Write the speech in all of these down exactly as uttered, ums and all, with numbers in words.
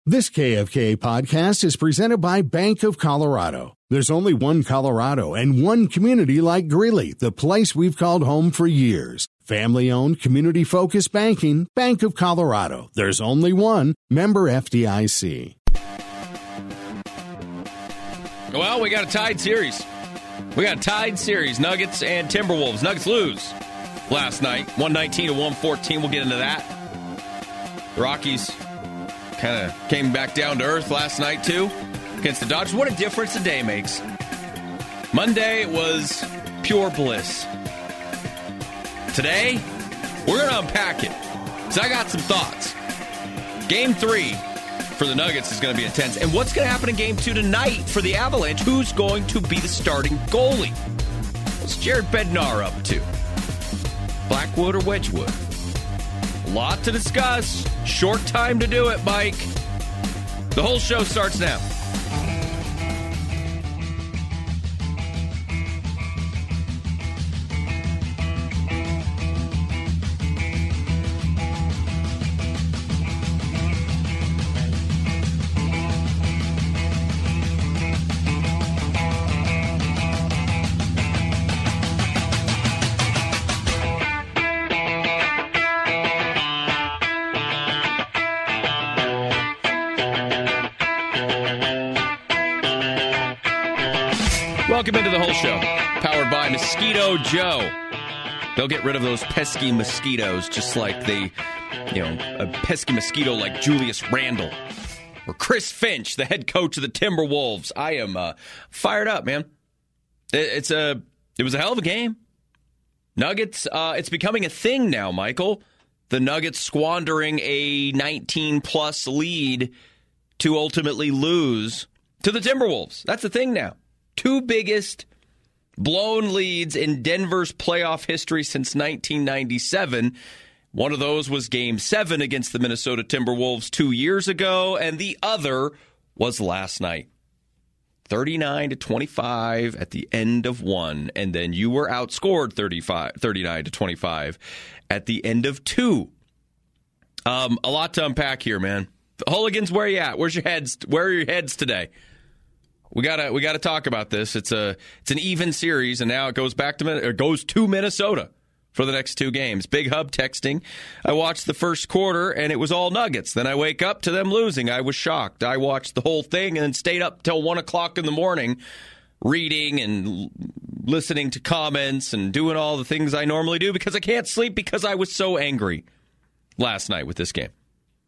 This K F K podcast is presented by Bank of Colorado. There's only one Colorado and one community like Greeley, the place we've called home for years. Family-owned, community-focused banking, Bank of Colorado. There's only one. Member F D I C. Well, we got a tied series. We got a tied series. Nuggets and Timberwolves. Nuggets lose last night, one nineteen to one fourteen. We'll get into that. The Rockies kind of came back down to earth last night, too, against the Dodgers. What a difference a day makes. Monday was pure bliss. Today, we're going to unpack it, because I got some thoughts. Game three for the Nuggets is going to be intense. And what's going to happen in Game two tonight for the Avalanche? Who's going to be the starting goalie? What's Jared Bednar up to? Blackwood or Wedgwood? A lot to discuss. Short time to do it, Mike. The whole show starts now. Welcome into the whole show, powered by Mosquito Joe. They'll get rid of those pesky mosquitoes just like they, you know, a pesky mosquito like Julius Randle or Chris Finch, the head coach of the Timberwolves. I am uh, fired up, man. It's a, it was a hell of a game. Nuggets, uh, it's becoming a thing now, Michael. The Nuggets squandering a nineteen-plus lead to ultimately lose to the Timberwolves. That's the thing now. Two biggest blown leads in Denver's playoff history since nineteen ninety-seven. One of those was Game seven against the Minnesota Timberwolves two years ago, and the other was last night. thirty-nine to twenty-five at the end of one, and then you were outscored thirty-five, thirty-nine to twenty-five at the end of two. Um, a lot to unpack here, man. Hooligans, where you at? Where's your heads? Where are your heads today? We gotta we gotta talk about this. It's a it's an even series, and now it goes back to it goes to Minnesota for the next two games. Big Hub texting. I watched the first quarter, and it was all Nuggets. Then I wake up to them losing. I was shocked. I watched the whole thing and then stayed up till one o'clock in the morning, reading and listening to comments and doing all the things I normally do because I can't sleep because I was so angry last night with this game.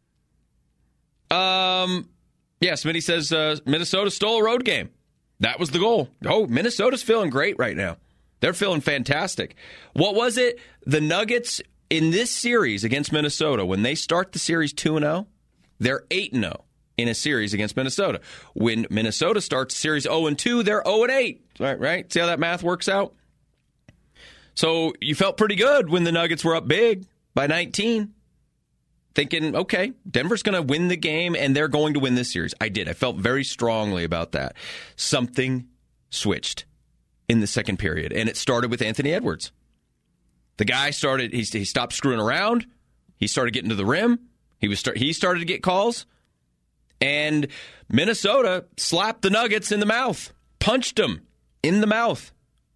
Um. Yeah, Smitty says uh, Minnesota stole a road game. That was the goal. Oh, Minnesota's feeling great right now. They're feeling fantastic. What was it? The Nuggets in this series against Minnesota, when they start the series two and oh, they're eight and oh in a series against Minnesota. When Minnesota starts the series oh and two, they're oh and eight. Right, right? See how that math works out? So you felt pretty good when the Nuggets were up big by nineteen. Thinking, okay, Denver's going to win the game, and they're going to win this series. I did. I felt very strongly about that. Something switched in the second period, and it started with Anthony Edwards. The guy started, he, he stopped screwing around. He started getting to the rim. He was start, he started to get calls. And Minnesota slapped the Nuggets in the mouth, punched them in the mouth.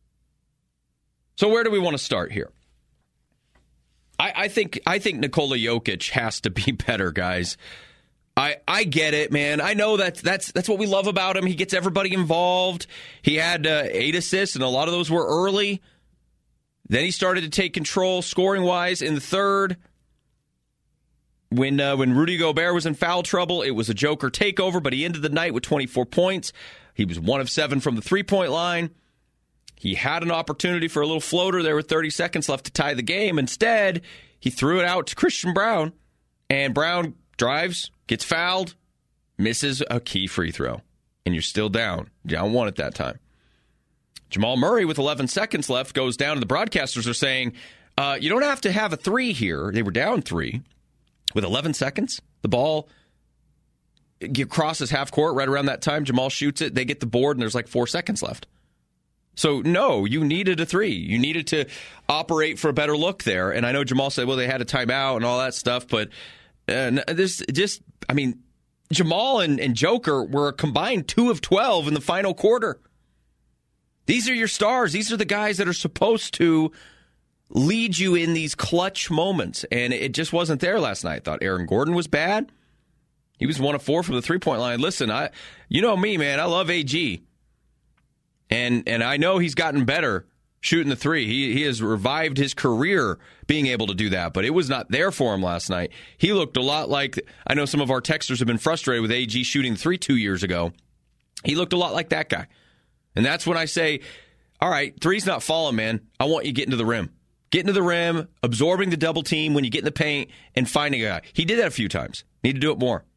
So where do we want to start here? I, I think I think Nikola Jokic has to be better, guys. I I get it, man. I know that that's that's what we love about him. He gets everybody involved. He had uh, eight assists, and a lot of those were early. Then he started to take control scoring-wise in the third. When uh, when Rudy Gobert was in foul trouble, it was a Joker takeover, but he ended the night with twenty-four points. He was one of seven from the three-point line. He had an opportunity for a little floater there with thirty seconds left to tie the game. Instead, he threw it out to Christian Brown, and Brown drives, gets fouled, misses a key free throw, and you're still down. Down one at that time. Jamal Murray, with eleven seconds left, goes down, and the broadcasters are saying, uh, you don't have to have a three here. They were down three. With eleven seconds, the ball crosses half court right around that time. Jamal shoots it. They get the board, and there's like four seconds left. So, no, you needed a three. You needed to operate for a better look there. And I know Jamal said, well, they had a timeout and all that stuff. But uh, this just, I mean, Jamal and, and Joker were a combined two of twelve in the final quarter. These are your stars. These are the guys that are supposed to lead you in these clutch moments. And it just wasn't there last night. I thought Aaron Gordon was bad. He was one of four from the three-point line. Listen, I, you know me, man. I love A G. And and I know he's gotten better shooting the three. He he has revived his career being able to do that, but it was not there for him last night. He looked a lot like, I know some of our texters have been frustrated with A G shooting three two years ago. He looked a lot like that guy. And that's when I say, all right, three's not falling, man. I want you getting to the rim. Getting to the rim, absorbing the double team when you get in the paint, and finding a guy. He did that a few times. Need to do it more.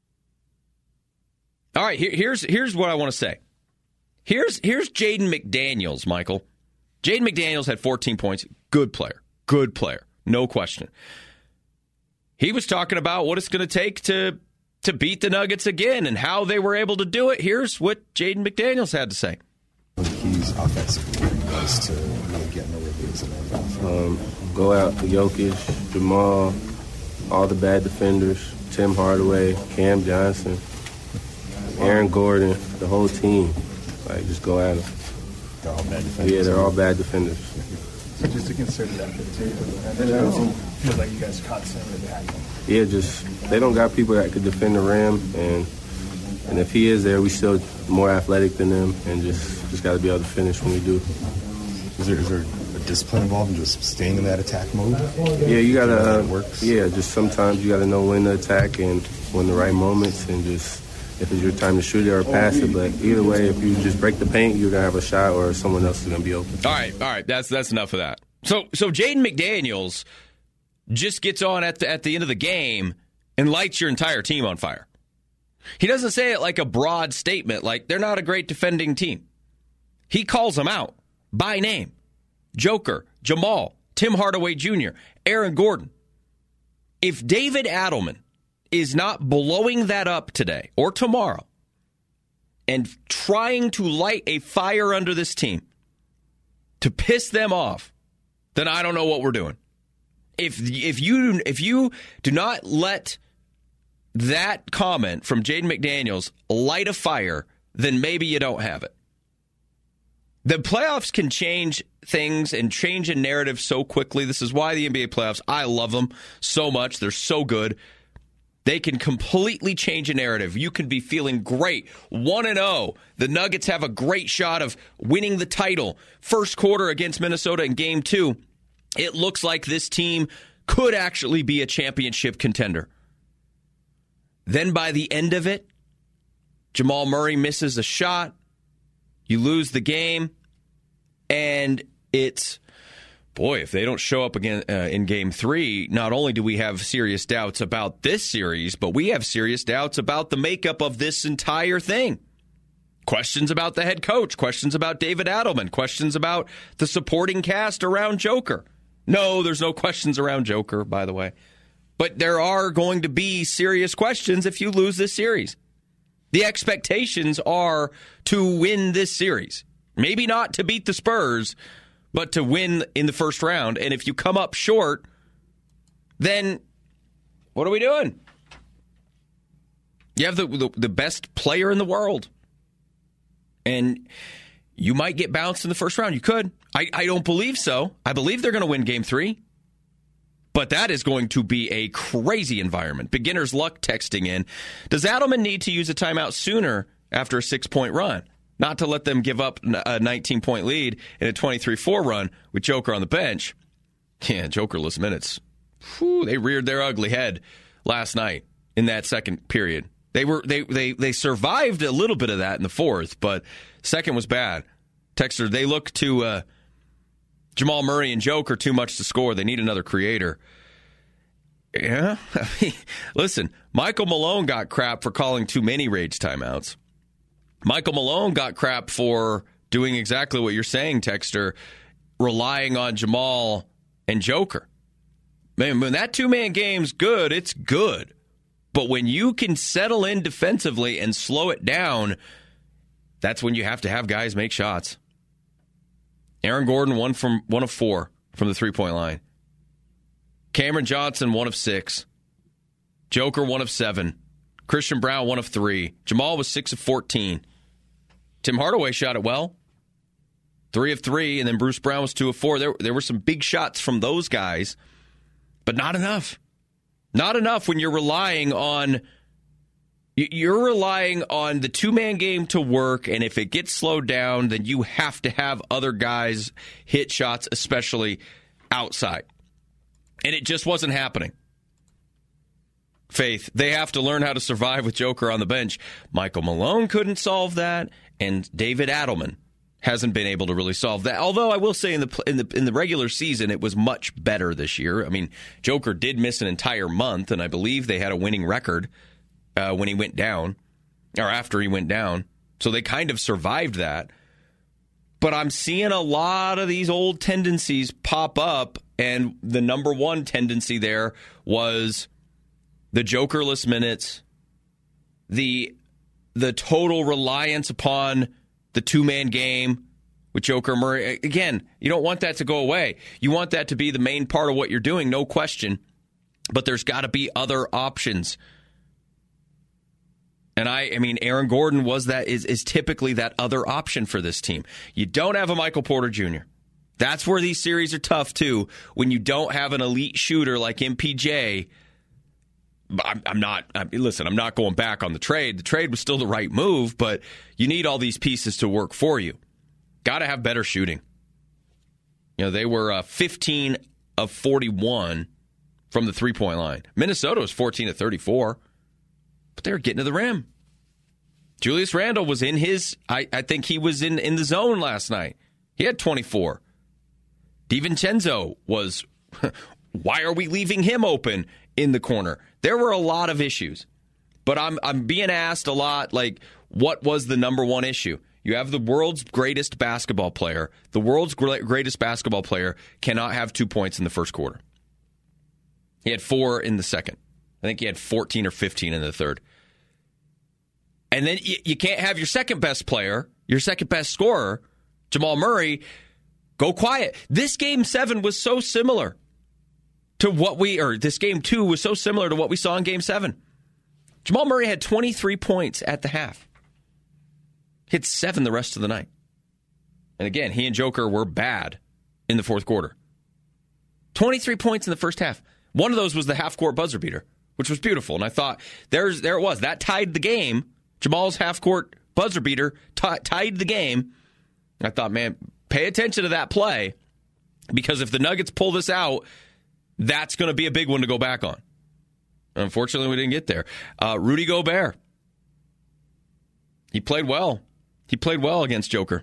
All right, here, here's here's what I want to say. Here's here's Jaden McDaniels, Michael. Jaden McDaniels had fourteen points. Good player. Good player. No question. He was talking about what it's going to take to to beat the Nuggets again and how they were able to do it. Here's what Jaden McDaniels had to say. He's offensively was to really get in the rhythms and everything. Um, go out to Jokic, Jamal, all the bad defenders, Tim Hardaway, Cam Johnson, Aaron Gordon, the whole team. Like, just go at them. They're all bad defenders. Yeah, they're all bad defenders. So just to consider that too. And it also feels like you guys caught some of that. Yeah, just they don't got people that could defend the rim, and and if he is there, we still more athletic than them, and just just got to be able to finish when we do. Is there is there a discipline involved in just staying in that attack mode? Yeah, you gotta. Uh, works? Yeah, just sometimes you gotta know when to attack and when the right moments, and just if it's your time to shoot it or pass it. But either way, if you just break the paint, you're gonna have a shot, or someone else is gonna be open. All right, all right, that's that's enough of that. So so Jaden McDaniels just gets on at the at the end of the game and lights your entire team on fire. He doesn't say it like a broad statement, like they're not a great defending team. He calls them out by name. Joker, Jamal, Tim Hardaway Junior, Aaron Gordon. If David Adelman is not blowing that up today or tomorrow and trying to light a fire under this team to piss them off, then I don't know what we're doing. If if you if you do not let that comment from Jaden McDaniels light a fire, then maybe you don't have it. The playoffs can change things and change a narrative so quickly. This is why the N B A playoffs, I love them so much. They're so good. They can completely change a narrative. You can be feeling great. one and oh. The Nuggets have a great shot of winning the title. First quarter against Minnesota in game two. It looks like this team could actually be a championship contender. Then by the end of it, Jamal Murray misses a shot. You lose the game. And it's, boy, if they don't show up again uh, in game three, not only do we have serious doubts about this series, but we have serious doubts about the makeup of this entire thing. Questions about the head coach, questions about David Adelman, questions about the supporting cast around Joker. No, there's no questions around Joker, by the way. But there are going to be serious questions if you lose this series. The expectations are to win this series. Maybe not to beat the Spurs, but to win in the first round. And if you come up short, then what are we doing? You have the, the, the best player in the world. And you might get bounced in the first round. You could. I, I don't believe so. I believe they're going to win game three. But that is going to be a crazy environment. Beginner's luck texting in. Does Adelman need to use a timeout sooner after a six-point run? Not to let them give up a nineteen-point lead in a twenty-three four run with Joker on the bench. Yeah, Jokerless minutes. Whew, they reared their ugly head last night in that second period. They were they they they survived a little bit of that in the fourth, but second was bad. Texter, they look to uh, Jamal Murray and Joker too much to score. They need another creator. Yeah, I mean, listen, Michael Malone got crap for calling too many rage timeouts. Michael Malone got crap for doing exactly what you're saying, Texter, relying on Jamal and Joker. Man, when that two-man game's good, it's good. But when you can settle in defensively and slow it down, that's when you have to have guys make shots. Aaron Gordon, one from one of four from the three-point line. Cameron Johnson, one of six. Joker, one of seven. Christian Braun, one of three. Jamal was six of fourteen. Tim Hardaway shot it well. Three of three, and then Bruce Brown was two of four. There, there were some big shots from those guys, but not enough. Not enough when you're relying on you're relying on the two-man game to work, and if it gets slowed down, then you have to have other guys hit shots, especially outside. And it just wasn't happening. Faith, they have to learn how to survive with Joker on the bench. Michael Malone couldn't solve that, and David Adelman hasn't been able to really solve that. Although I will say in the in the in the regular season it was much better this year. I mean, Joker did miss an entire month, and I believe they had a winning record uh, when he went down, or after he went down. So they kind of survived that. But I'm seeing a lot of these old tendencies pop up, and the number one tendency there was the Jokerless minutes, the the total reliance upon the two-man game with Joker Murray. Again, you don't want that to go away. You want that to be the main part of what you're doing, no question. But there's got to be other options. And I, I mean, Aaron Gordon was that is, is typically that other option for this team. You don't have a Michael Porter Junior That's where these series are tough, too. When you don't have an elite shooter like M P J, I'm, I'm not, I'm, listen, I'm not going back on the trade. The trade was still the right move, but you need all these pieces to work for you. Got to have better shooting. You know, they were uh, fifteen of forty-one from the three-point line. Minnesota was fourteen of thirty-four, but they were getting to the rim. Julius Randle was in his, I, I think he was in, in the zone last night. He had twenty-four. DiVincenzo was, why are we leaving him open in the corner? There were a lot of issues, but I'm I'm being asked a lot, like, what was the number one issue? You have the world's greatest basketball player. The world's greatest basketball player cannot have two points in the first quarter. He had four in the second. I think he had fourteen or fifteen in the third. And then you, you can't have your second best player, your second best scorer, Jamal Murray, go quiet. This game seven was so similar to what we, or this game two was so similar to what we saw in game seven. Jamal Murray had twenty-three points at the half. Hit seven the rest of the night. And again, he and Joker were bad in the fourth quarter. twenty-three points in the first half. One of those was the half-court buzzer beater, which was beautiful. And I thought, there's there it was. That tied the game. Jamal's half-court buzzer beater t- tied the game. I thought, man, pay attention to that play, because if the Nuggets pull this out, that's going to be a big one to go back on. Unfortunately, we didn't get there. Uh, Rudy Gobert. He played well. He played well against Joker.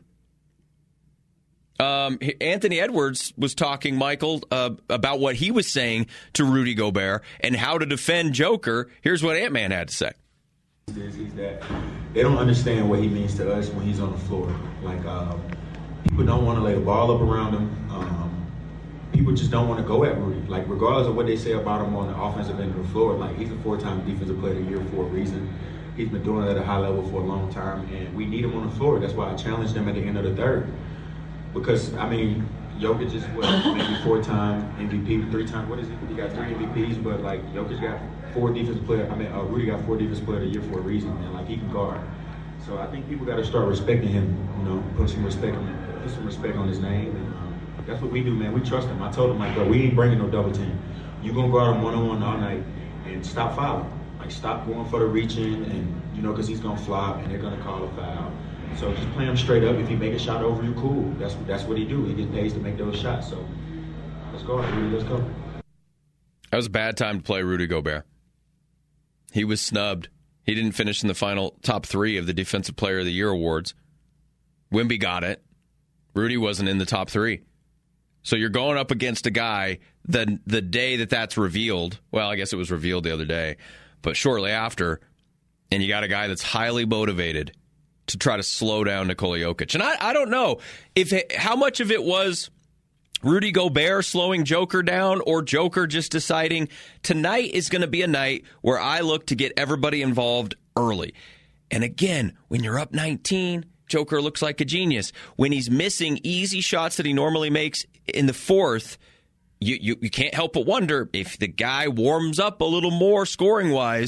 Um, Anthony Edwards was talking, Michael, uh, about what he was saying to Rudy Gobert and how to defend Joker. Here's what Ant-Man had to say. Is that they don't understand what he means to us when he's on the floor. Like, um, people don't want to lay the ball up around him. Um, People just don't want to go at Rudy. Like, regardless of what they say about him on the offensive end of the floor, like, he's a four-time defensive player of the year for a reason. He's been doing it at a high level for a long time, and we need him on the floor. That's why I challenged him at the end of the third. Because, I mean, Jokic is, what, maybe four-time M V P, three-time, what is it? He got three M V Ps, but, like, Jokic got four defensive player. I mean, uh, Rudy got four defensive player of the year for a reason, and, like, he can guard. So I think people got to start respecting him, you know, put some respect on him, put some respect on his name, and, um, that's what we do, man. We trust him. I told him, like, bro, we ain't bringing no double team. You gonna go out him one-on-one all night and stop fouling. Like, stop going for the reaching, and, you know, because he's gonna flop and they're gonna call a foul. So just play him straight up. If he make a shot over you, cool. That's that's what he do. He gets paid to make those shots. So let's go, Rudy. Let's go. That was a bad time to play Rudy Gobert. He was snubbed. He didn't finish in the final top three of the Defensive Player of the Year awards. Wemby got it. Rudy wasn't in the top three. So you're going up against a guy the the day that that's revealed. Well, I guess it was revealed the other day, but shortly after, and you got a guy that's highly motivated to try to slow down Nikola Jokic. And I, I don't know if it, how much of it was Rudy Gobert slowing Joker down, or Joker just deciding tonight is going to be a night where I look to get everybody involved early. And again, when you're up nineteen, Joker looks like a genius. When he's missing easy shots that he normally makes in the fourth, you, you, you can't help but wonder if the guy warms up a little more scoring-wise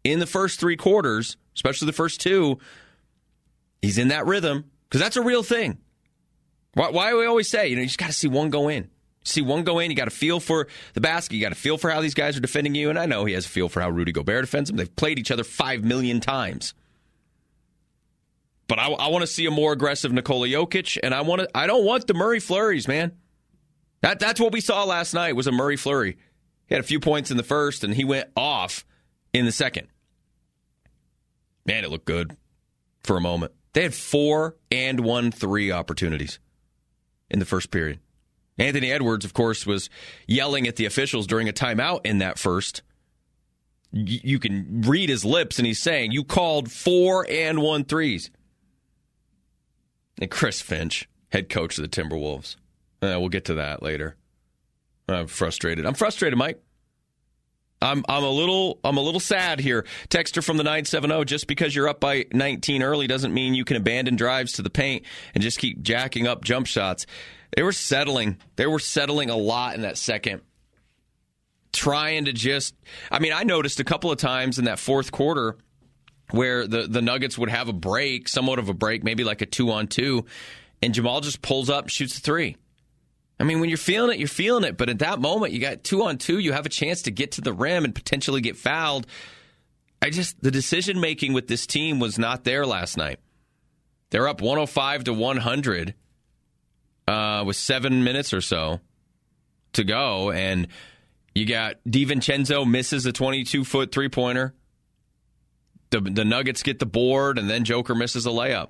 in the first three quarters, especially the first two, he's in that rhythm, because that's a real thing. Why, why do we always say, you know, you just got to see one go in. See one go in, you got to feel for the basket, you got to feel for how these guys are defending you, and I know he has a feel for how Rudy Gobert defends him. They've played each other five million times. But I, I want to see a more aggressive Nikola Jokic, and I want to. I don't want the Murray flurries, man. That That's what we saw last night, was a Murray flurry. He had a few points in the first, and he went off in the second. Man, it looked good for a moment. They had four and one three opportunities in the first period. Anthony Edwards, of course, was yelling at the officials during a timeout in that first. Y- you can read his lips, and he's saying, you called four and one threes. And Chris Finch, head coach of the Timberwolves. Uh, we'll get to that later. I'm frustrated. I'm frustrated, Mike. I'm I'm a little I'm a little sad here. Texter from the nine seven zero, just because you're up by nineteen early doesn't mean you can abandon drives to the paint and just keep jacking up jump shots. They were settling. They were settling a lot in that second. Trying to just, I mean, I noticed a couple of times in that fourth quarter where the, the Nuggets would have a break, somewhat of a break, maybe like a two-on-two, and Jamal just pulls up and shoots a three. I mean, when you're feeling it, you're feeling it. But at that moment, you got two-on-two, you have a chance to get to the rim and potentially get fouled. I just, the decision-making with this team was not there last night. They're up one oh five to one hundred. Uh, with seven minutes or so to go, and you got DiVincenzo misses a twenty-two-foot three-pointer. The, the Nuggets get the board, and then Joker misses a layup.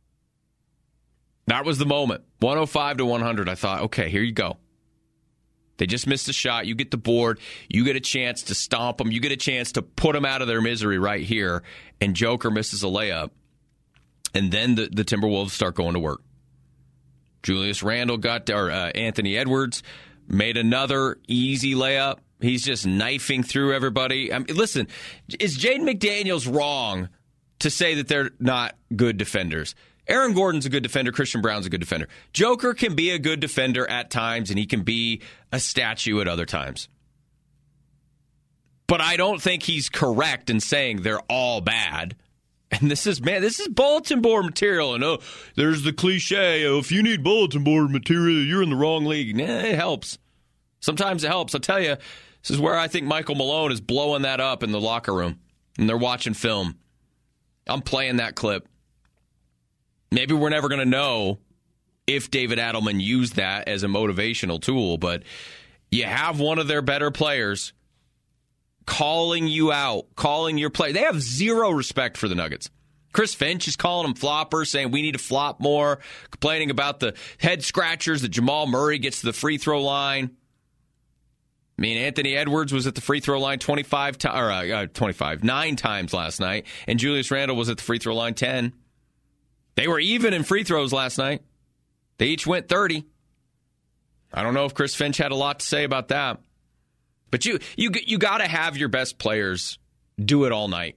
That was the moment. one oh five to one hundred. I thought, okay, here you go. They just missed a shot. You get the board. You get a chance to stomp them. You get a chance to put them out of their misery right here, and Joker misses a layup. And then the, the Timberwolves start going to work. Julius Randle got, or uh, Anthony Edwards made another easy layup. He's just knifing through everybody. I mean, listen, is Jaden McDaniels wrong to say that they're not good defenders? Aaron Gordon's a good defender. Christian Brown's a good defender. Joker can be a good defender at times, and he can be a statue at other times. But I don't think he's correct in saying they're all bad. And this is, man, this is bulletin board material. And oh, there's the cliche, oh, if you need bulletin board material, you're in the wrong league. Nah, it helps. Sometimes it helps. I'll tell you, this is where I think Michael Malone is blowing that up in the locker room. And they're watching film. I'm playing that clip. Maybe we're never going to know if David Adelman used that as a motivational tool, but you have one of their better players calling you out, calling your play. They have zero respect for the Nuggets. Chris Finch is calling them floppers, saying we need to flop more, complaining about the head scratchers that Jamal Murray gets to the free throw line. I mean, Anthony Edwards was at the free throw line twenty-five to, or uh, twenty-five, nine times last night, and Julius Randle was at the free throw line ten. They were even in free throws last night. They each went thirty. I don't know if Chris Finch had a lot to say about that. But you you you got to have your best players do it all night.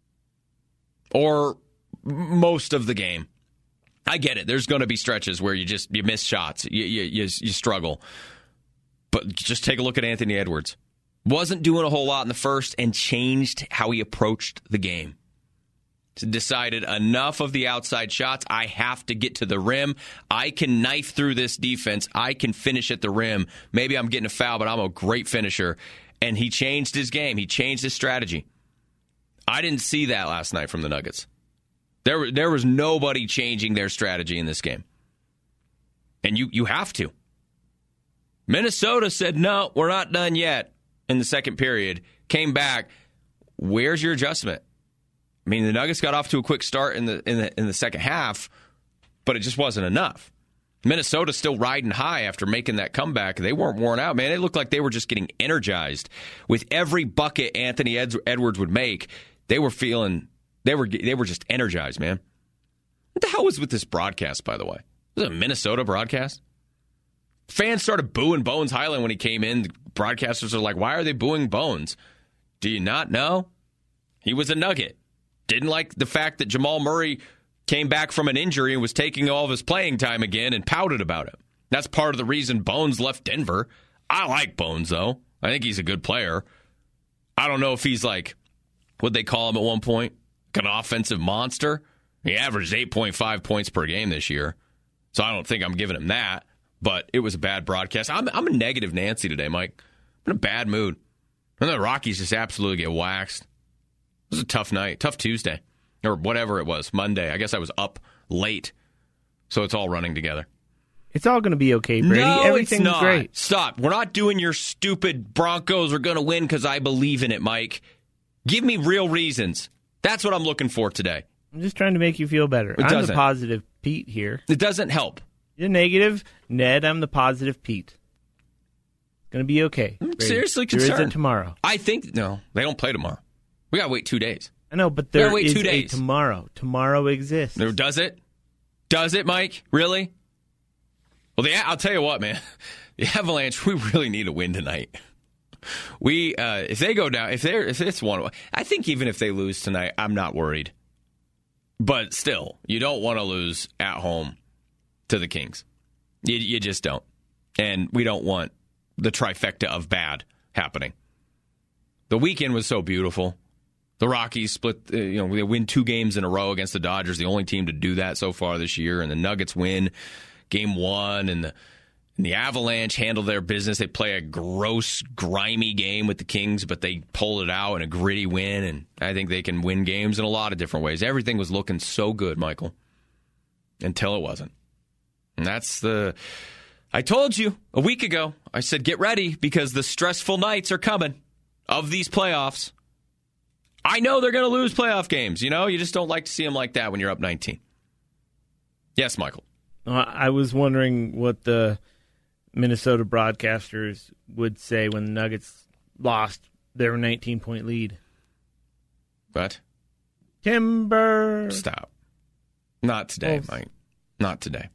Or most of the game. I get it. There's going to be stretches where you just you miss shots. You, you, you, you struggle. But just take a look at Anthony Edwards. Wasn't doing a whole lot in the first and changed how he approached the game. Decided enough of the outside shots. I have to get to the rim. I can knife through this defense. I can finish at the rim. Maybe I'm getting a foul, but I'm a great finisher. And he changed his game. He changed his strategy. I didn't see that last night from the Nuggets. There, there was nobody changing their strategy in this game. And you, you have to. Minnesota said, no, we're not done yet in the second period. Came back. Where's your adjustment? I mean, the Nuggets got off to a quick start in the in the in the second half, but it just wasn't enough. Minnesota's still riding high after making that comeback. They weren't worn out, man. It looked like they were just getting energized. With every bucket Anthony Edwards would make, they were feeling they were they were just energized, man. What the hell was with this broadcast, by the way? Was it a Minnesota broadcast? Fans started booing Bones Highland when he came in. The broadcasters are like, why are they booing Bones? Do you not know? He was a Nugget. Didn't like the fact that Jamal Murray came back from an injury and was taking all of his playing time again and pouted about it. That's part of the reason Bones left Denver. I like Bones, though. I think he's a good player. I don't know if he's like What'd they call him at one point? An offensive monster? He averaged eight point five points per game this year. So I don't think I'm giving him that. But it was a bad broadcast. I'm, I'm a negative Nancy today, Mike. I'm in a bad mood. And the Rockies just absolutely get waxed. It was a tough night. Tough Tuesday. Or whatever it was. Monday. I guess I was up late. So it's all running together. It's all going to be okay, Brady. No, Everything's it's not. great. Stop. We're not doing your stupid Broncos are going to win because I believe in it, Mike. Give me real reasons. That's what I'm looking for today. I'm just trying to make you feel better. It I'm doesn't. the positive Pete here. It doesn't help. You're negative, Ned. I'm the positive Pete. It's going to be okay. I'm Brady. seriously There concerned. is a tomorrow. I think, no, they don't play tomorrow. We got to wait two days. I know, but there wait is two a days. tomorrow. Tomorrow exists. There, does it? Does it, Mike? Really? Well, the, I'll tell you what, man. The Avalanche, we really need a win tonight. We, uh, if they go down, if they're, if it's one, I think even if they lose tonight, I'm not worried. But still, you don't want to lose at home to the Kings. You, you just don't. And we don't want the trifecta of bad happening. The weekend was so beautiful. The Rockies split, uh, you know, they win two games in a row against the Dodgers, the only team to do that so far this year. And the Nuggets win game one, and the, and the Avalanche handle their business. They play a gross, grimy game with the Kings, but they pull it out in a gritty win. And I think they can win games in a lot of different ways. Everything was looking so good, Michael, until it wasn't. And that's the... I told you a week ago, I said, get ready because the stressful nights are coming of these playoffs. I know they're going to lose playoff games. You know, you just don't like to see them like that when you're up nineteen. Yes, Michael. Uh, I was wondering what the Minnesota broadcasters would say when the Nuggets lost their nineteen-point lead. What? Timber. Stop. Not today, Wolves. Mike. Not today.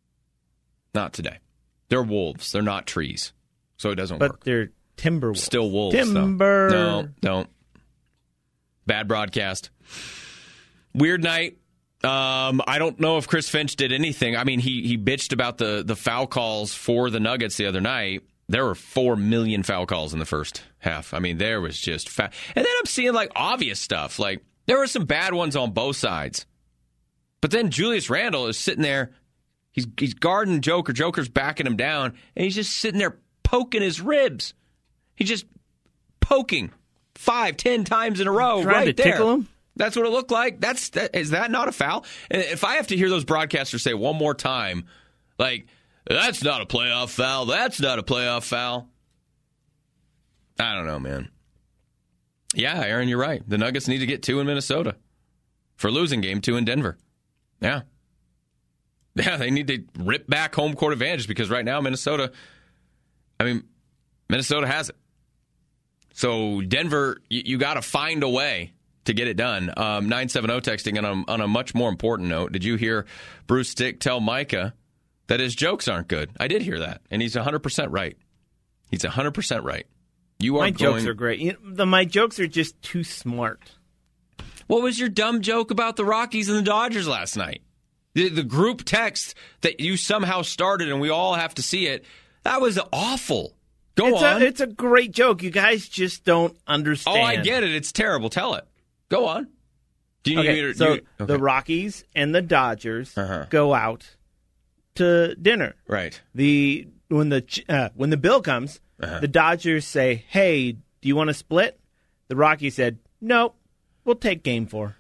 Not today. They're wolves. They're not trees. So it doesn't But work. they're timber wolves. Still wolves, Timber. though. No, don't. Bad broadcast. Weird night. Um, I don't know if Chris Finch did anything. I mean, he he bitched about the, the foul calls for the Nuggets the other night. There were four million foul calls in the first half. I mean, there was just fa- and then I'm seeing like obvious stuff. Like there were some bad ones on both sides. But then Julius Randle is sitting there. He's he's guarding Joker. Joker's backing him down, and he's just sitting there poking his ribs. He's just poking five, ten times in a row, Trying right to there. tickle him? That's what it looked like. That's that, is that not a foul? And if I have to hear those broadcasters say one more time, like that's not a playoff foul, that's not a playoff foul. I don't know, man. Yeah, Aaron, you're right. The Nuggets need to get two in Minnesota for losing game two in Denver. Yeah. Yeah, they need to rip back home court advantage because right now Minnesota, I mean, Minnesota has it. So Denver, you, you got to find a way to get it done. Um, nine seven zero texting, and on, on a much more important note, did you hear Bruce Stick tell Micah that his jokes aren't good? I did hear that, and he's one hundred percent right. He's one hundred percent right. You are My going... jokes are great. You know, the, my jokes are just too smart. What was your dumb joke about the Rockies and the Dodgers last night? The, the group text that you somehow started, and we all have to see it, that was awful. Go it's on. A, it's a great joke. You guys just don't understand. Oh, I get it. It's terrible. Tell it. Go on. Do you need Okay, me to... so you, okay. the Rockies and the Dodgers Uh-huh. go out to dinner. Right. The when the ch- uh, when the bill comes, Uh-huh. the Dodgers say, "Hey, do you want to split?" The Rockies said, "Nope, we'll take game four."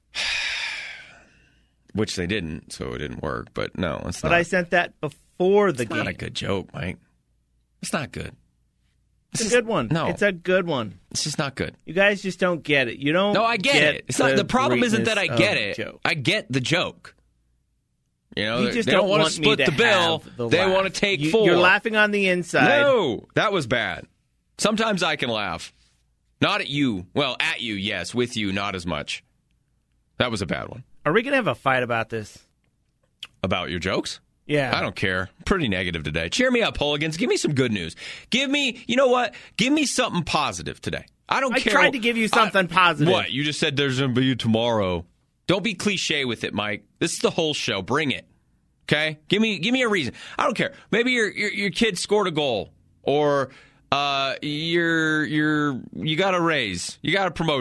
Which they didn't, so it didn't work. But no, it's But not. I sent that before the it's game. not a good joke, Mike. It's not good. It's a good one. No. It's a good one. It's just not good. You guys just don't get it. You don't. No, I get, get it. It's not. The problem isn't that I greatness get of it. joke. I get the joke. You know, You they, just they don't, don't want to want me split to the bill. have the They laugh. want to take You- four. You're laughing on the inside. No, that was bad. Sometimes I can laugh. Not at you. Well, at you, yes. With you, not as much. That was a bad one. Are we gonna have a fight about this? About your jokes? Yeah. I don't care. Pretty negative today. Cheer me up, Hooligans. Give me some good news. Give me, you know what? Give me something positive today. I don't I care. tried to give you something I- positive. What? You just said there's going to be tomorrow. Don't be cliche with it, Mike. This is the whole show. Bring it. Okay? Give me give me a reason. I don't care. Maybe your your, your kid scored a goal, or uh, you're you're you got a raise, you got a promotion.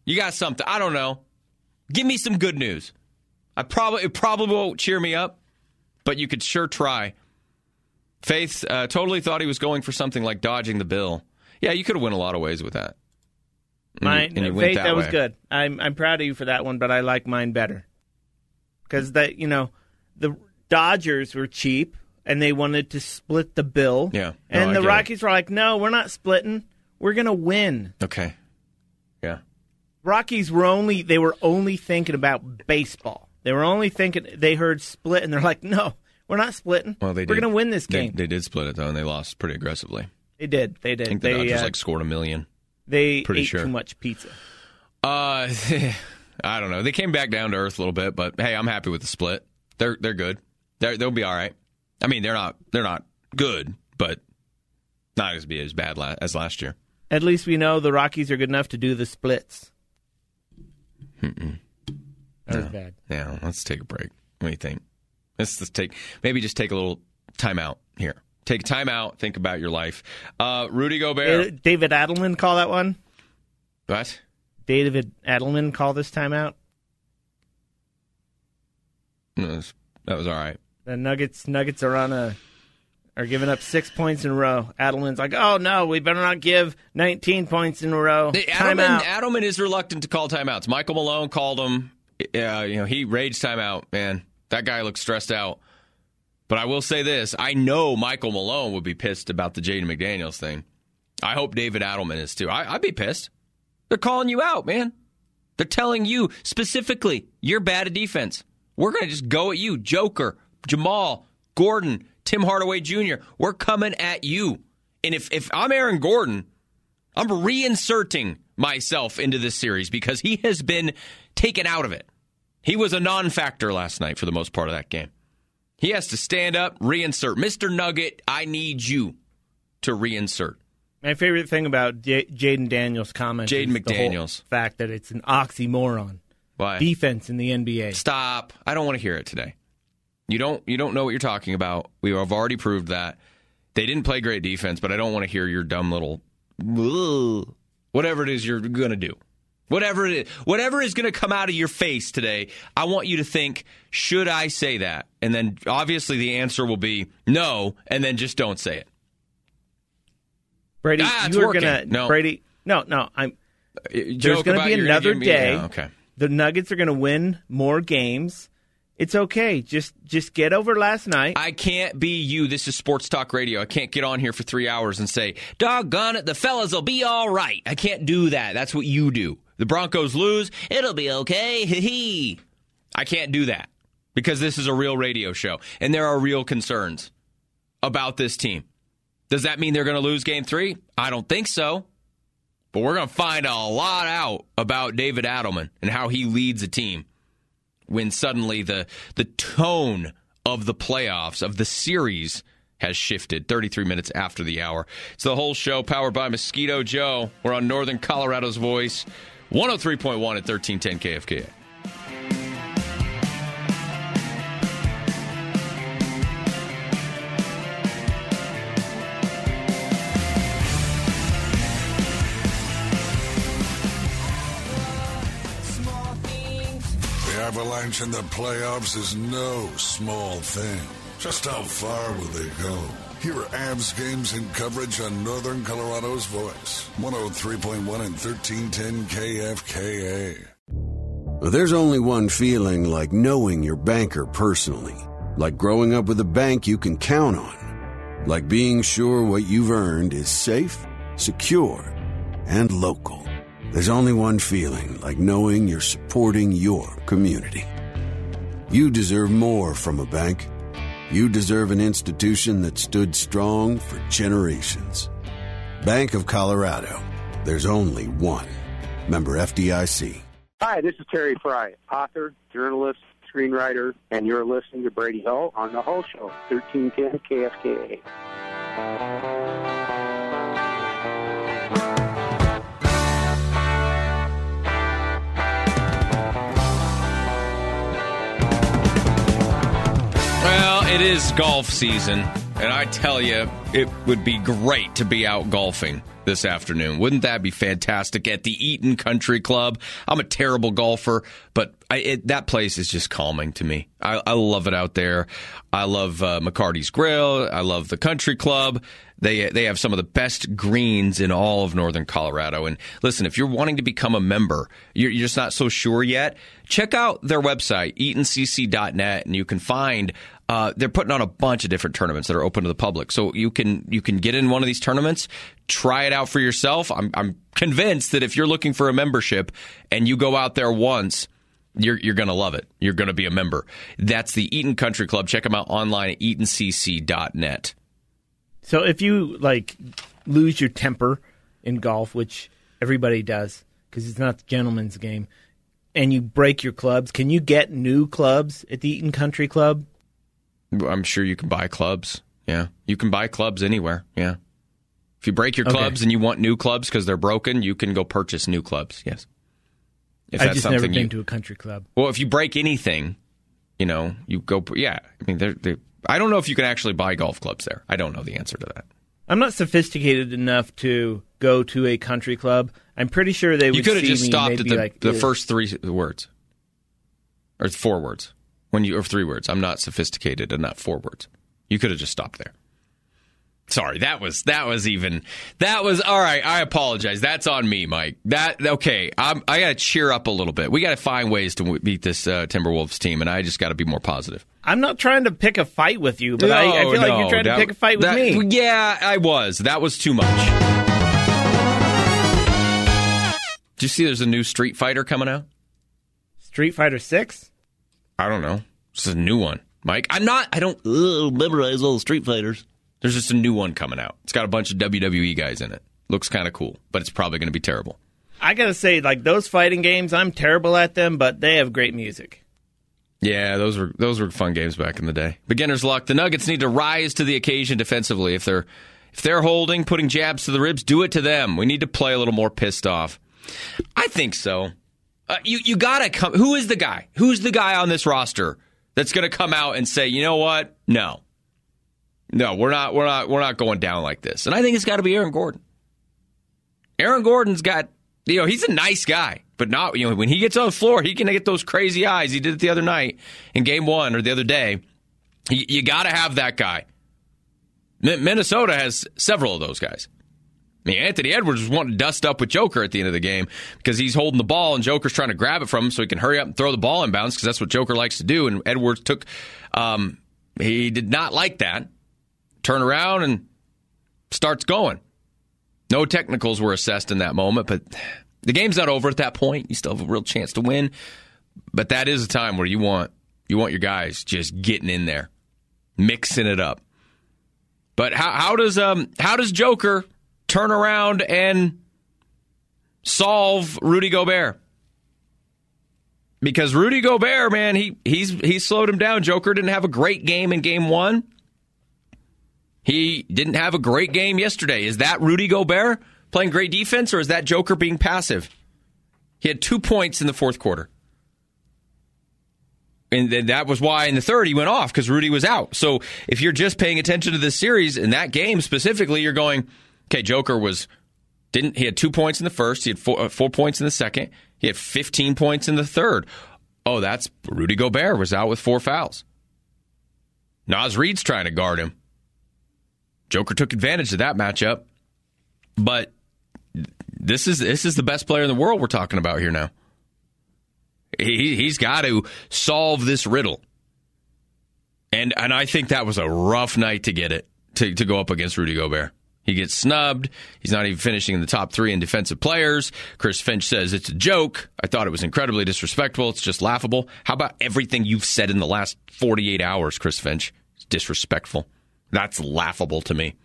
You got something. I don't know. Give me some good news. I probably It probably won't cheer me up, but you could sure try. Faith uh, totally thought he was going for something like dodging the bill. Yeah, you could have went a lot of ways with that. Mine, and you, and you Faith, that, that was good. I'm I'm proud of you for that one, but I like mine better. Because that, you know, the Dodgers were cheap, and they wanted to split the bill. Yeah. No, and I the Rockies it. were like, no, we're not splitting. We're going to win. Okay. Yeah. Rockies were only, they were only thinking about baseball. They were only thinking, they heard split, and they're like, no, we're not splitting. Well, they we're going to win this game. They, they did split it, though, and they lost pretty aggressively. They did. They did. I think the they, Dodgers uh, like scored a million. They pretty ate sure. too much pizza. Uh, I don't know. They came back down to earth a little bit, but hey, I'm happy with the split. They're they're good. They're, they'll be all right. I mean, they're not they're not good, but not as be as bad la- as last year. At least we know the Rockies are good enough to do the splits. Mm-mm. That was no. bad. Yeah, let's take a break. What do you think? Let's just take maybe just take a little time out here. Take a time out. Think about your life. Uh, Rudy Gobert. Uh, David Adelman call that one? What? David Adelman call this timeout? No, that, was, that was all right. The Nuggets Nuggets are on a are giving up six points in a row. Adelman's like, oh no, we better not give nineteen points in a row. The, Adelman, Adelman is reluctant to call timeouts. Michael Malone called him. Uh, you know, he raged timeout. Man, that guy looks stressed out. But I will say this: I know Michael Malone would be pissed about the Jaden McDaniels thing. I hope David Adelman is too. I, I'd be pissed. They're calling you out, man. They're telling you specifically you're bad at defense. We're going to just go at you. Joker, Jamal, Gordon, Tim Hardaway Junior We're coming at you. And if, if I'm Aaron Gordon, I'm reinserting myself into this series because he has been taken out of it. He was a non-factor last night for the most part of that game. He has to stand up, reinsert. Mister Nugget, I need you to reinsert. My favorite thing about J- Jaden Daniels' comment Jaden is McDaniels. the whole fact that it's an oxymoron. Why? Defense in the N B A. Stop. I don't want to hear it today. You don't you don't know what you're talking about. We have already proved that. They didn't play great defense, but I don't want to hear your dumb little whatever it is you're going to do. Whatever it is, whatever is going to come out of your face today, I want you to think, should I say that? And then obviously the answer will be no, and then just don't say it. Brady, ah, you are going to no. Brady. No, no, I'm Joke There's going to be another me, day. Yeah, okay. The Nuggets are going to win more games. It's okay. Just just get over last night. I can't be you. This is Sports Talk Radio. I can't get on here for three hours and say, doggone it, the fellas will be all right. I can't do that. That's what you do. The Broncos lose. It'll be okay. Hee-hee. I can't do that because this is a real radio show, and there are real concerns about this team. Does that mean they're going to lose game three? I don't think so. But we're going to find a lot out about David Adelman and how he leads a team when suddenly the the tone of the playoffs, of the series, has shifted thirty-three minutes after the hour. It's the whole show powered by Mosquito Joe. We're on Northern Colorado's Voice, one oh three point one at thirteen ten K F K A. Avalanche in the playoffs is no small thing. Just how far will they go? Here are Avs games and coverage on Northern Colorado's Voice. one oh three point one and thirteen ten K F K A. There's only one feeling like knowing your banker personally. Like growing up with a bank you can count on. Like being sure what you've earned is safe, secure, and local. There's only one feeling like knowing you're supporting your community. You deserve more from a bank. You deserve an institution that stood strong for generations. Bank of Colorado. There's only one. Member F D I C. Hi, this is Terry Fry, author, journalist, screenwriter, and you're listening to Brady Hull on The Hull Show, thirteen ten K F K A. Well, it is golf season, and I tell you, it would be great to be out golfing. this afternoon. Wouldn't that be fantastic at the Eaton Country Club? I'm a terrible golfer, but I, it, that place is just calming to me. I, I love it out there. I love uh, McCarty's Grill. I love the Country Club. They they have some of the best greens in all of Northern Colorado. And listen, if you're wanting to become a member, you're, you're just not so sure yet, check out their website, eaton c c dot net, and you can find uh, they're putting on a bunch of different tournaments that are open to the public. So you can you can get in one of these tournaments, try it out for yourself. I'm I'm convinced that if you're looking for a membership and you go out there once, You're you're going to love it. You're going to be a member. That's the Eaton Country Club. Check them out online at eaton c c dot net. So if you, like, lose your temper in golf, which everybody does because it's not the gentleman's game, and you break your clubs, can you get new clubs at the Eaton Country Club? I'm sure you can buy clubs. Yeah. You can buy clubs anywhere. Yeah. If you break your clubs okay. and you want new clubs because they're broken, you can go purchase new clubs. Yes. If I've just never been you, to a country club. Well, if you break anything, you know, you go, yeah. I mean, they're, they're, I don't know if you can actually buy golf clubs there. I don't know the answer to that. I'm not sophisticated enough to go to a country club. I'm pretty sure they would You could have just me stopped at the, like, the first three words. Or four words. when you Or three words. I'm not sophisticated enough. Four words. You could have just stopped there. Sorry, that was that was even that was all right. I apologize. That's on me, Mike. That okay. I'm, I got to cheer up a little bit. We got to find ways to beat this uh, Timberwolves team, and I just got to be more positive. I'm not trying to pick a fight with you, but no, I, I feel no, like you're trying that, to pick a fight with that, me. Yeah, I was. That was too much. Did you see? There's a new Street Fighter coming out. Street Fighter six? I don't know. This is a new one, Mike. I'm not. I don't uh, memorize all the Street Fighters. There's just a new one coming out. It's got a bunch of W W E guys in it. Looks kind of cool, but it's probably going to be terrible. I got to say, like, those fighting games, I'm terrible at them, but they have great music. Yeah, those were those were fun games back in the day. Beginner's luck. The Nuggets need to rise to the occasion defensively. If they're if they're holding, putting jabs to the ribs, do it to them. We need to play a little more pissed off. I think so. Uh, you you got to come. Who is the guy? Who's the guy on this roster that's going to come out and say, you know what? No. No, we're not we're not we're not going down like this. And I think it's got to be Aaron Gordon. Aaron Gordon's got, you know, he's a nice guy, but not, you know, when he gets on the floor, he can get those crazy eyes. He did it the other night in game one or the other day. You, you got to have that guy. M- Minnesota has several of those guys. I mean, Anthony Edwards was wanting to dust up with Joker at the end of the game because he's holding the ball and Joker's trying to grab it from him so he can hurry up and throw the ball in bounds because that's what Joker likes to do. And Edwards took, um, he did not like that. Turn around and starts going. No technicals were assessed in that moment, but the game's not over at that point. You still have a real chance to win. But that is a time where you want you want your guys just getting in there, mixing it up. But how, how does um how does Joker turn around and solve Rudy Gobert? Because Rudy Gobert, man, he he's he slowed him down. Joker didn't have a great game in game one. He didn't have a great game yesterday. Is that Rudy Gobert playing great defense, or is that Joker being passive? He had two points in the fourth quarter. And that was why in the third he went off, because Rudy was out. So if you're just paying attention to this series, in that game specifically, you're going, okay, Joker was didn't he had two points in the first, he had four, uh, four points in the second, he had fifteen points in the third. Oh, that's Rudy Gobert was out with four fouls. Naz Reid's trying to guard him. Joker took advantage of that matchup, but this is this is the best player in the world we're talking about here now. He, he's got to solve this riddle, and and I think that was a rough night to get it to to go up against Rudy Gobert. He gets snubbed. He's not even finishing in the top three in defensive players. Chris Finch says it's a joke. I thought it was incredibly disrespectful. It's just laughable. How about everything you've said in the last forty-eight hours, Chris Finch? It's disrespectful. That's laughable to me.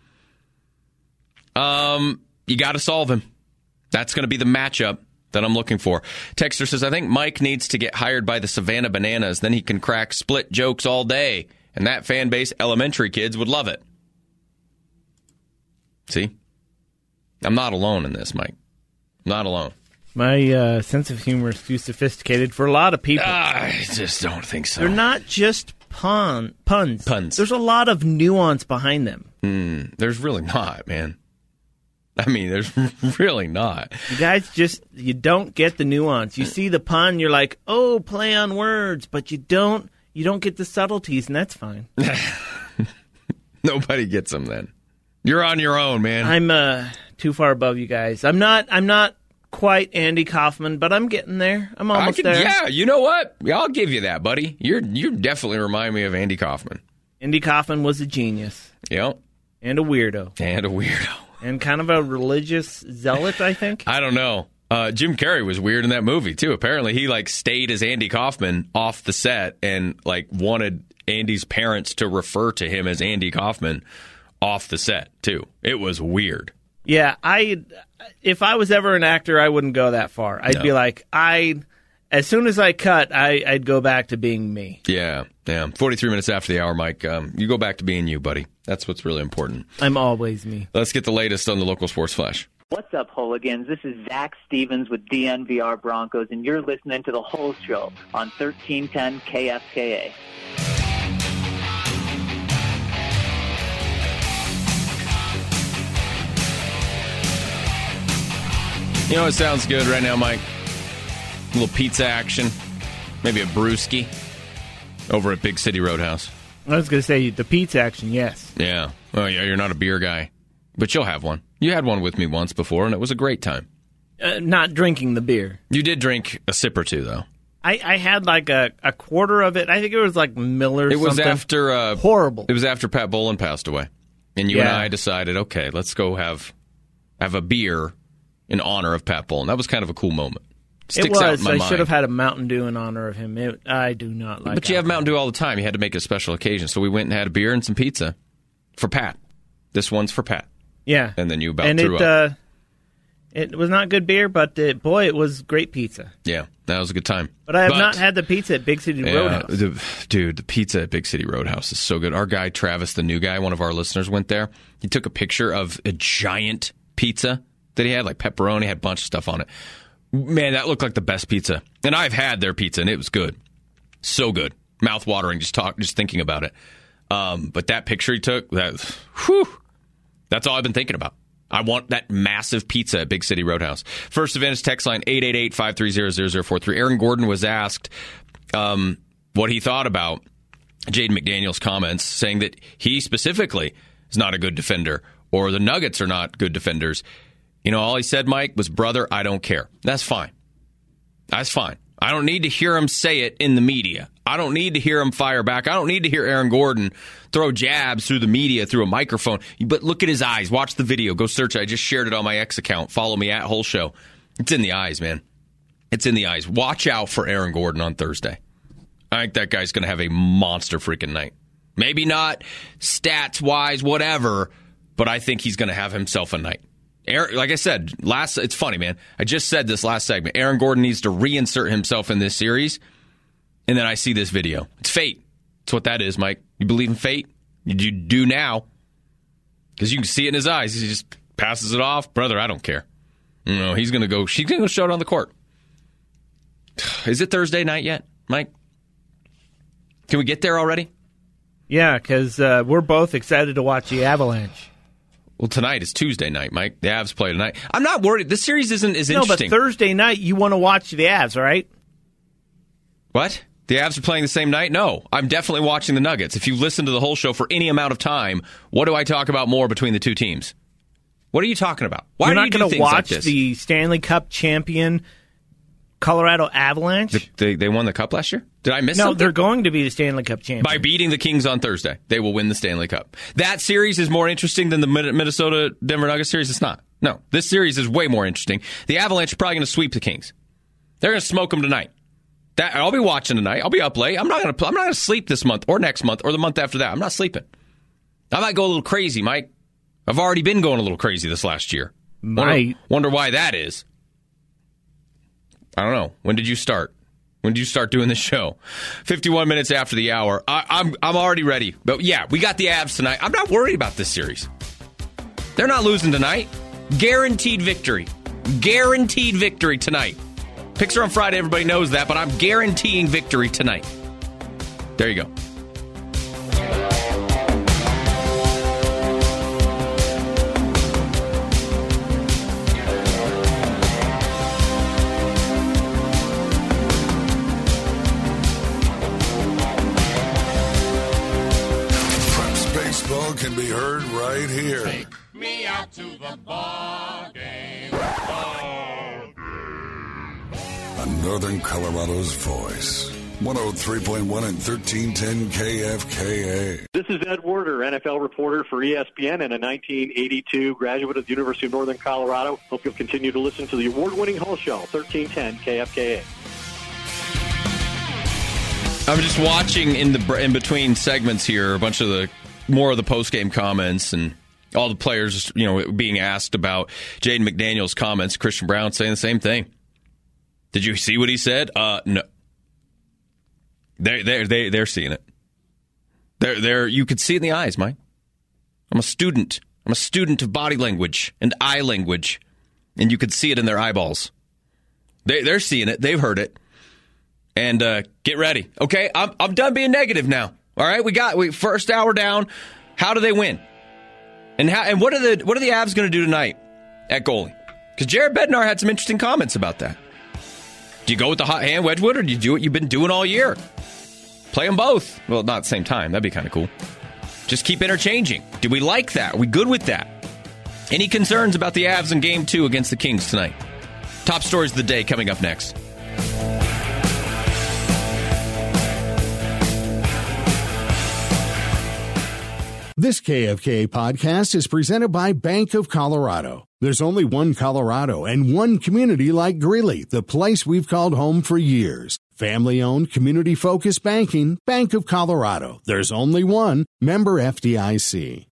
Um, you got to solve him. That's going to be the matchup that I'm looking for. Texter says, I think Mike needs to get hired by the Savannah Bananas. Then he can crack split jokes all day. And that fan base, elementary kids, would love it. See? I'm not alone in this, Mike. Not alone. My uh, sense of humor is too sophisticated for a lot of people. I just don't think so. They're not just pun puns. Puns. There's a lot of nuance behind them. Mm, there's really not, man. I mean, there's really not. You guys just, you don't get the nuance. You see the pun, you're like, oh, play on words, but you don't, you don't get the subtleties, and that's fine. Nobody gets them then. You're on your own, man. I'm uh, too far above you guys. I'm not, I'm not quite Andy Kaufman, but I'm getting there. I'm almost can, there. Yeah, you know what? I'll give you that, buddy. You're, you definitely remind me of Andy Kaufman. Andy Kaufman was a genius. Yep. And a weirdo. And a weirdo. And kind of a religious zealot, I think. I don't know. Uh, Jim Carrey was weird in that movie, too. Apparently, he, like, stayed as Andy Kaufman off the set and, like, wanted Andy's parents to refer to him as Andy Kaufman off the set, too. It was weird. Yeah, I, if I was ever an actor, I wouldn't go that far. I'd no. be like, I, as soon as I cut, I, I'd go back to being me. Yeah, yeah. forty-three minutes after the hour, Mike. Um, you go back to being you, buddy. That's what's really important. I'm always me. Let's get the latest on the local sports flash. What's up, hooligans? This is Zach Stevens with D N V R Broncos, and you're listening to The Whole Show on thirteen ten K F K A. You know what sounds good right now, Mike? A little pizza action. Maybe a brewski over at Big City Roadhouse. I was going to say the pizza action, yes. Yeah. Oh, yeah, you're not a beer guy. But you'll have one. You had one with me once before, and it was a great time. Uh, not drinking the beer. You did drink a sip or two, though. I, I had like a, a quarter of it. I think it was like Miller or It was something. after... Uh, Horrible. It was after Pat Bolin passed away. And you yeah. and I decided, okay, let's go have have a beer in honor of Pat Bolin. That was kind of a cool moment. Sticks it was. Out in my I mind. should have had a Mountain Dew in honor of him. It, I do not like But you alcohol. have Mountain Dew all the time. You had to make it a special occasion. So we went and had a beer and some pizza for Pat. This one's for Pat. Yeah. And then you about and threw it, up. Uh, it was not good beer, but it, boy, it was great pizza. Yeah, that was a good time. But I have but, not had the pizza at Big City yeah, Roadhouse. The, dude, the pizza at Big City Roadhouse is so good. Our guy, Travis, the new guy, one of our listeners, went there. He took a picture of a giant pizza that he had, like pepperoni, had a bunch of stuff on it. Man, that looked like the best pizza. And I've had their pizza, and it was good. So good. Mouth-watering, just talk, just thinking about it. Um, but that picture he took, that, whew, that's all I've been thinking about. I want that massive pizza at Big City Roadhouse. First Advantage text line eight eight eight, five three zero, zero zero four three. Aaron Gordon was asked um, what he thought about Jaden McDaniels' comments, saying that he specifically is not a good defender, or the Nuggets are not good defenders. You know, all he said, Mike, was, brother, I don't care. That's fine. That's fine. I don't need to hear him say it in the media. I don't need to hear him fire back. I don't need to hear Aaron Gordon throw jabs through the media, through a microphone. But look at his eyes. Watch the video. Go search it. I just shared it on my X account. Follow me at Whole Show. It's in the eyes, man. It's in the eyes. Watch out for Aaron Gordon on Thursday. I think that guy's going to have a monster freaking night. Maybe not stats-wise, whatever, but I think he's going to have himself a night. Aaron, like I said, last it's funny, man. I just said this last segment. Aaron Gordon needs to reinsert himself in this series, and then I see this video. It's fate. That's what that is, Mike. You believe in fate? You do now, because you can see it in his eyes. He just passes it off. Brother, I don't care. You know, he's going to go. She's going to show it on the court. Is it Thursday night yet, Mike? Can we get there already? Yeah, because uh, we're both excited to watch the Avalanche. Well, tonight is Tuesday night, Mike. The Avs play tonight. I'm not worried. This series isn't as no, interesting. No, but Thursday night, you want to watch the Avs, right? What? The Avs are playing the same night? No. I'm definitely watching the Nuggets. If you listen to the whole show for any amount of time, what do I talk about more between the two teams? What are you talking about? Why You're do not you do going to things like watch this? the Stanley Cup champion Colorado Avalanche? The, they, they won the Cup last year? Did I miss no, something? No, they're going to be the Stanley Cup champion. By beating the Kings on Thursday, they will win the Stanley Cup. That series is more interesting than the Minnesota-Denver Nuggets series? It's not. No, this series is way more interesting. The Avalanche are probably going to sweep the Kings. They're going to smoke them tonight. That I'll be watching tonight. I'll be up late. I'm not going to I'm not going to sleep this month or next month or the month after that. I'm not sleeping. I might go a little crazy, Mike. I've already been going a little crazy this last year. Might. Wonder, wonder why that is. I don't know. When did you start? When did you start doing this show? fifty-one minutes after the hour. I, I'm I'm already ready. But yeah, we got the Avs tonight. I'm not worried about this series. They're not losing tonight. Guaranteed victory. Guaranteed victory tonight. Picks are on Friday. Everybody knows that, but I'm guaranteeing victory tonight. There you go. baseball can be heard right here. Take me out to the ball game. Ball game. On Northern Colorado's voice. one oh three point one and thirteen ten K F K A. This is Ed Werder, N F L reporter for E S P N and a nineteen eighty-two graduate of the University of Northern Colorado. Hope you'll continue to listen to the award-winning Hull Show, thirteen ten K F K A. I'm just watching in the in between segments here, a bunch of the more of the post-game comments and all the players, you know, being asked about Jaden McDaniels' comments. Christian Brown saying the same thing. Did you see what he said? Uh, no. They they they they're seeing it. They're they're you could see it in the eyes, Mike. I'm a student. I'm a student of body language and eye language, and you could see it in their eyeballs. They they're seeing it. They've heard it. And uh, get ready, okay? I'm I'm done being negative now. All right, we got we first hour down. How do they win? And how and what are the what are the Avs going to do tonight at goalie? Because Jared Bednar had some interesting comments about that. Do you go with the hot hand Wedgwood, or do you do what you've been doing all year? Play them both. Well, not at the same time. That'd be kind of cool. Just keep interchanging. Do we like that? Are we good with that? Any concerns about the Avs in Game two against the Kings tonight? Top stories of the day coming up next. This K F K A podcast is presented by Bank of Colorado. There's only one Colorado and one community like Greeley, the place we've called home for years. Family-owned, community-focused banking, Bank of Colorado. There's only one. Member F D I C.